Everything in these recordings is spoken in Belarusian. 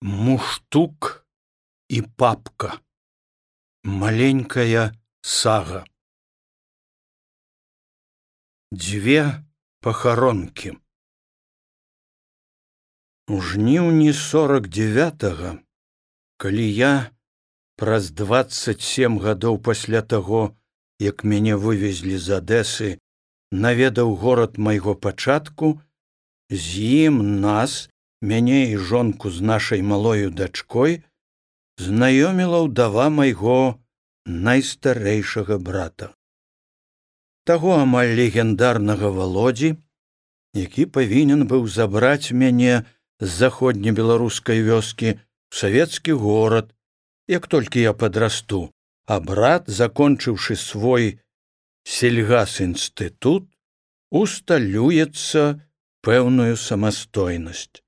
Муштук и папка. Маленькая сага. Две похоронки. У жніўні 49-го, калі я праз 27 гадоў пасля таго, як мяне вывезлі з Адэсы, наведаў горад майго пачатку, з ім нас, мяне і жонку з нашай малою дачкой, знаёміла ўдава майго найстарэйшага брата. Таго амаль легендарнага Володзі, які павінен быў забраць мяне з заходнебеларускай вёскі ў савецкі горад, як толькі я падрасту, а брат, закончыўшы свой сельгасінстытут, усталюецца пэўную самастойнасць.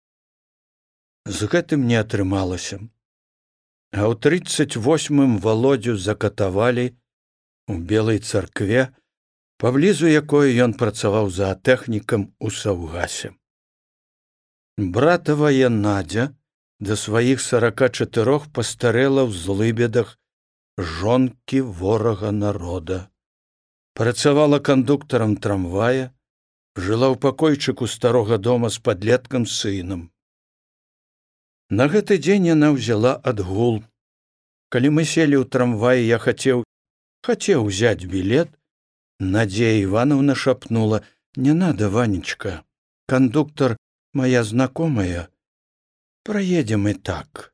З гэтым не атрымалася. А ў 38-м Володзю закатавалі у Белай царкве, паблізу якой ён працаваў заатэхнікам у Саўгасе. Братавая Надзя да сваіх 44 пастарэла ў злыбедах жонкі ворага народа. Працавала кандуктарам трамвая, жыла ў пакойчыку старога дома з падлеткам сынам. На гэты дзень яна ўзяла адгул. Калі мы селі ў трамваі, я хацеў узяць білет, Надзея Ивановна шапнула: «Не надо, Ванечка, кондуктор моя знакомая, проедем и так».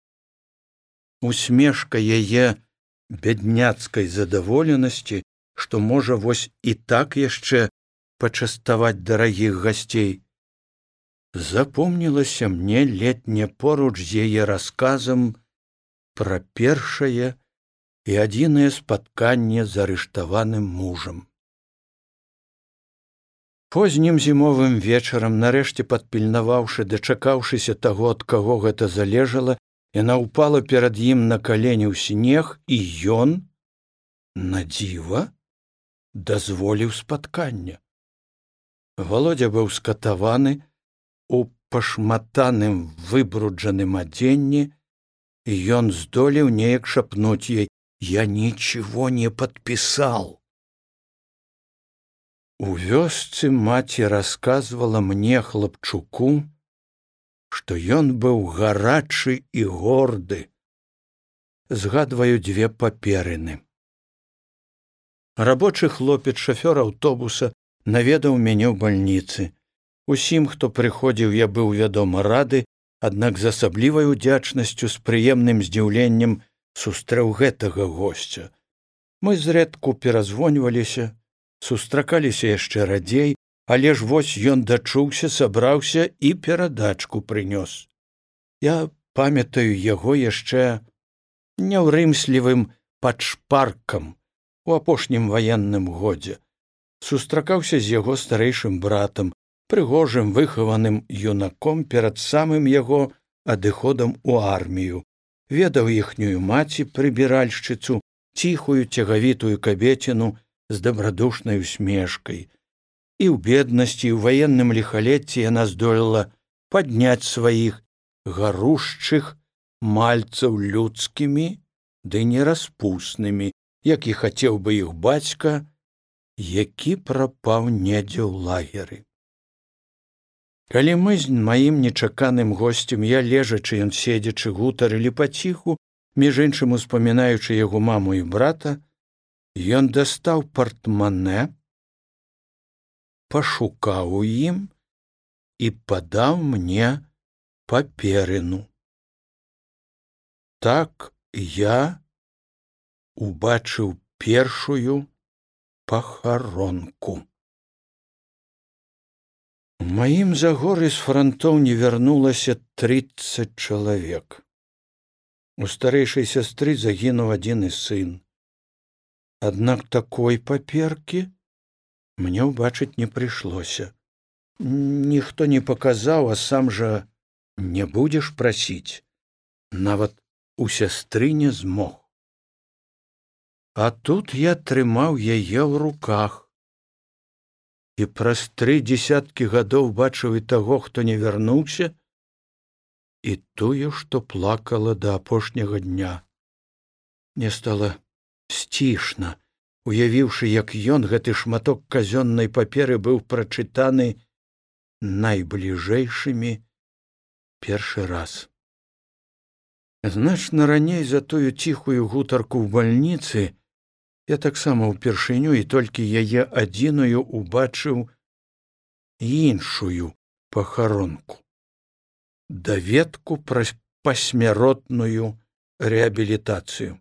Усмешка яе бядняцкай задаволенасці, што можа вось і так яшчэ пачаставаць дарагіх гасцей, запомнілася мне летне поруч з яе расказам пра першае і адзінае спатканне з арыштаваным мужам. Познім зімовым вечарам, нарэшце падпільнаваўшы, дачакаўшыся таго, ад каго гэта залежала, яна ўпала перад ім на калені ў снег, і ён, на дзіва, дазволіў спаткання. Володя быў скатаваны у пашматаным выбруджаным адзенні, і ён здолеў неяк шапнуць ей: «Я ничего не подписал». У вёсцы маці расказвала мне, хлапчуку, што ён быў гарачы і горды. Згадваю две паперыны. Рабочы хлопец, шафёр аўтобуса, наведаў мяне ў бальніцы. Усім, хто прыходзіў, я быў, вядома, рады, аднак з асаблівай удзячнасцю, з прыемным здзіўленнем сустрэў гэтага госця. Мы зрэдку перазвоньваліся, сустракаліся яшчэ радзей, але ж вось ён дачуўся, сабраўся і перадачку прынёс. Я памятаю яго яшчэ няўрымслівым падшпаркам у апошнім ваенным годзе. Сустракаўся з яго старэйшым братам, прыгожым, выхаваным юнаком перад самым яго адыходам у армію. Ведаў іхнюю маці, прыбіральшчыцу, ціхую, цягавітую кабеціну з дабрадушнай усмешкай. І ў беднасці, і ў ваенным ліхалецці яна здолела падняць сваіх гарушчых мальцаў людскімі, ды не распуснымі, як і хацеў бы іх бацька, які прапаў недзе ў лагеры. Калі мы з маім нечаканым госцем, я лежачы, ён седзячы, гутарылі паціху, між іншым успамінаючы яго маму і брата, ён дастаў партманэ, пашукаў у ім і падаў мне паперыну. Так я убачыў першую пахаронку. У маім загоры з франтоў не вярнулася 30 чалавек. У старэйшай сястры загінуў адзіны сын. Аднак такой паперкі мне ўбачыць не прыйшлося. Ніхто не паказаў, а сам жа не будзеш прасіць. Нават у сястры не змог. А тут я трымаў яе ў руках. І праз 3 дзесяткі гадоў бачыў і таго, хто не вярнуўся, і тую, што плакала да апошняга дня. Мне стала сцішна, уявіўшы, як ён, гэты шматок казённай паперы, быў прачытаны найбліжэйшымі першы раз. Значна раней за тую ціхую гутарку ў бальніцы я таксама ўпершыню і толькі яе адзіную убачыў іншую пахаронку. Даведку пра пасмяротную рэабілітацыю.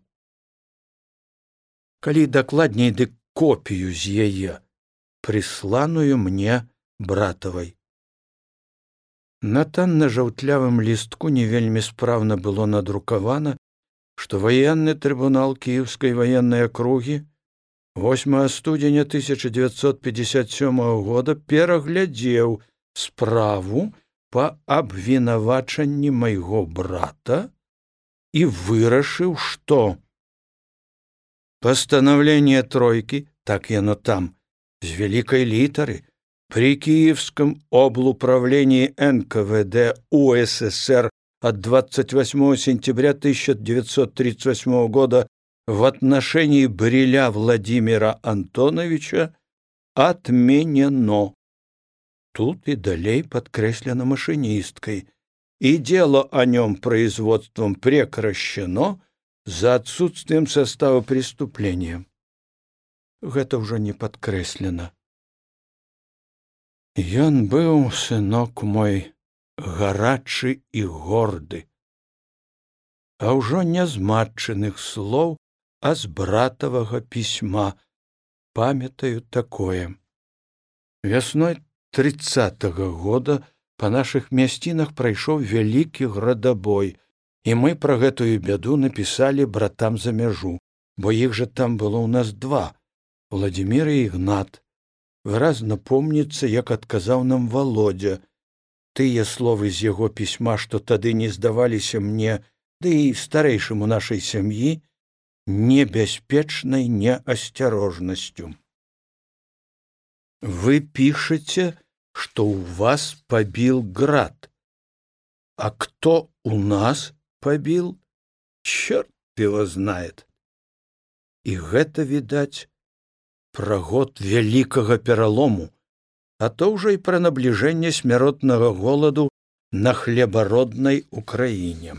Калі дакладней, дык копію з яе, прысланую мне братавай. На танна-жаўтлявым лістку не вельмі спраўна было надрукавана, што ваенны трыбунал Кіеўскай ваеннай акругі 8 студзеня 1957 года пераглядзеў справу па абвінавачанні майго брата і вырашыў, што постановление тройки, так яно там, з вялікай літары, при Киевском облуправлении НКВД УССР от 28 сентября 1938 года в отношении Бриля Владимира Антоновича отменено. Тут и далей подкреслено машинисткой, и дело о нем производством прекращено за отсутствием состава преступления. Гэта ўжо не падкрэслена. Ён быў, сынок мой, гарачы і горды, а ўжо не з матчыных слоў, а з братавага пісьма. Памятаю такое. Вясной 30-го года па нашых мясцінах прайшоў вялікі градабой, і мы пра гэтую бяду напісалі братам за мяжу, бо іх жа там было ў нас два, Владзімір і Ігнат. Выразна помніцца, як адказаў нам Володя. Тыя словы з яго пісьма, што тады не здаваліся мне, ды і старэйшаму нашай сям'і, небяспечнай неасцярожнасцю. Вы пішаце, што ў вас пабіл град. А кто у нас побил? Черт его знает. І гэта, відаць, пра год вялікага пералому, а то ўжо і пра набліжэнне смяротнага голаду на хлебароднай Украіне.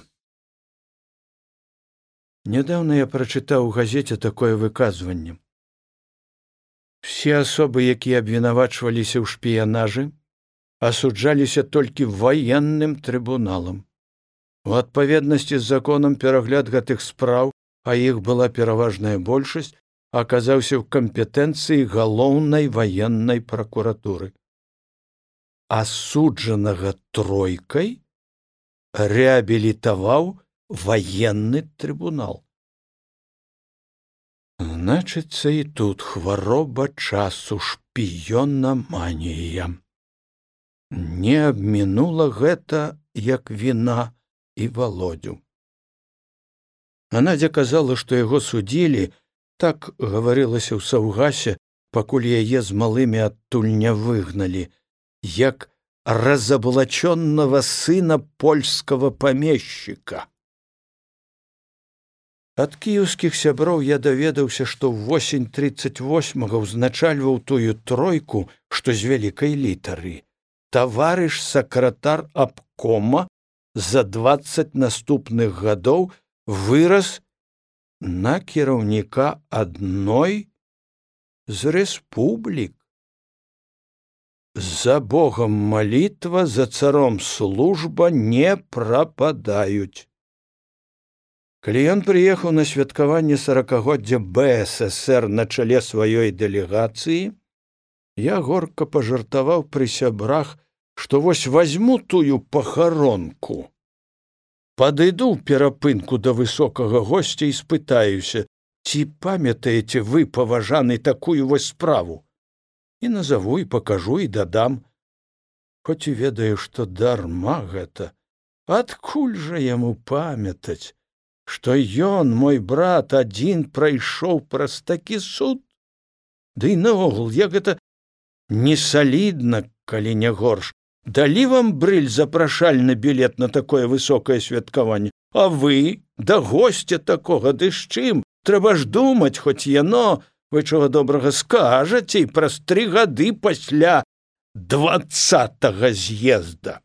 Нядаўна я прачытаў у газеце такое выказванне. Все асобы, якія абвінавачваліся ў шпіянажы, асуджаліся толькі ваенным трыбуналам. У адпаведнасці з законам перагляд гэтых спраў, а іх была пераважная большасць, аказаўся ў кампетэнцыі галоўнай ваеннай пракуратуры. Асуджанага тройкай рэабілітаваў ваенны трыбунал. Значыцца, і тут хвароба часу, шпіёнаманія. Не абмінула гэта, як віна і Володю. А Надзя казала, што яго судзілі, так гаварылася ў Саўгасе, пакуль яе з малымі адтуль не выгналі, як разоблаченного сына польскага памешчыка. Ад кіеўскіх сяброў я даведаўся, што ўвосень 38-го ўзначальваў тую тройку, што з вялікай літары, таварыш сакратар абкома за 20 наступных гадоў вырас на кіраўніка адной з рэспублік. За Богом молитва, за царом служба не прападаюць. Калі ён прыехаў на святкаванне 40-годдзя БССР на чале сваёй дэлегацыі, я горка пажартаваў пры сябрах, што вось вазьму тую пахаронку. Падыду ў перапынку да высокага госця і спытаюся, ці памятаеце вы, паважаны, такую вось справу? І назаву, і пакажу, і дадам. Хоць і ведаю, што дарма гэта. Адкуль жа яму памятаць, што ён, мой брат, адзін прайшоў праз такі суд? Ды і наогул, як гэта несалідна, калі не горш, далі вам, брыль, запрашальны білет на такое высокае святкаванне, а вы да госця такога, ды з чым? Трэба ж думаць, хоць яно, вы чого добрага скажаце і праз 3 гады пасля 20-го з'езда.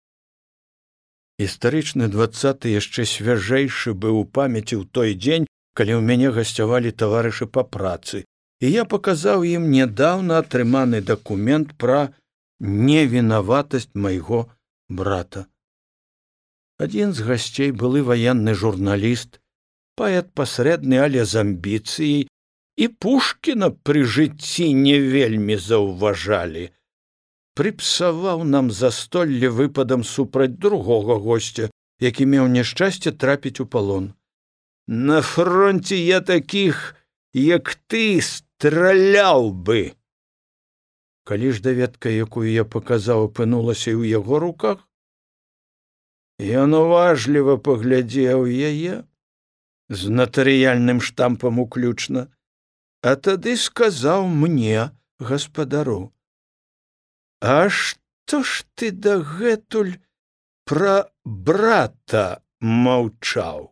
Гістарычны 20-й яшчэ свяжэйшы быў у памяці ў той дзень, калі ў мяне гасцявалі таварышы па працы, і я паказаў ім нядаўна атрыманы дакумент пра невінаватасць майго брата. Адзін з гасцей, былы ваенны журналіст, паэт пасрэдны, але з амбіцыяй, і Пушкіна пры жыцці не вельмі заўважалі, прыпсаваў нам застолле выпадам супраць другога госця, які меў няшчасце трапіць у палон. На фронце я такіх, як ты, страляў бы. Калі ж даведка, якую я паказаў, апынулася і ў яго руках, ён уважліва паглядзеў яе, з натарыяльным штампам уключна, а тады сказаў мне, гаспадару: «А што ж ты дагэтуль пра брата маўчаў?»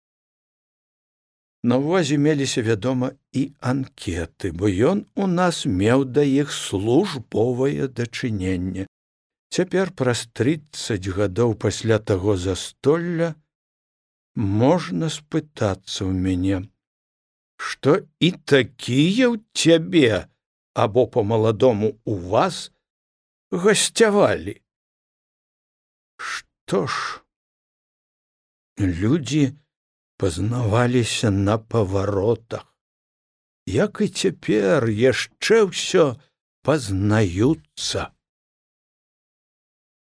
На ўвазе меліся, вядома, і анкеты, бо ён у нас меў да іх службовае дачыненне. Цяпер, праз 30 гадоў пасля таго застолля, можна спытацца ў мяне, што і такія ў цябе, або па-маладому у вас, гасцявалі. Што ж, людзі пазнаваліся на паваротах, як і цяпер яшчэ ўсё пазнаюцца.